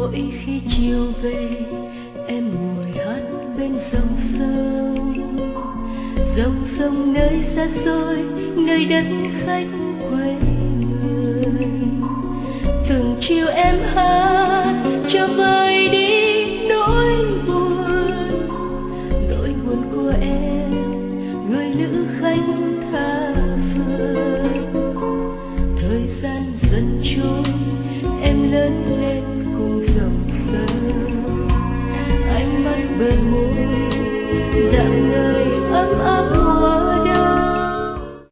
mỗi khi chiều về em ngồi hát bên dòng sông, dòng sông nơi xa xôi, nơi đất khách quê người. Từng chiều em hát cho vơi đi nỗi buồn của em, người nữ khách tha phương. Thời gian dần trôi, em lớn lên cùng dòng sông, ánh mắt bờ môi dạng nơi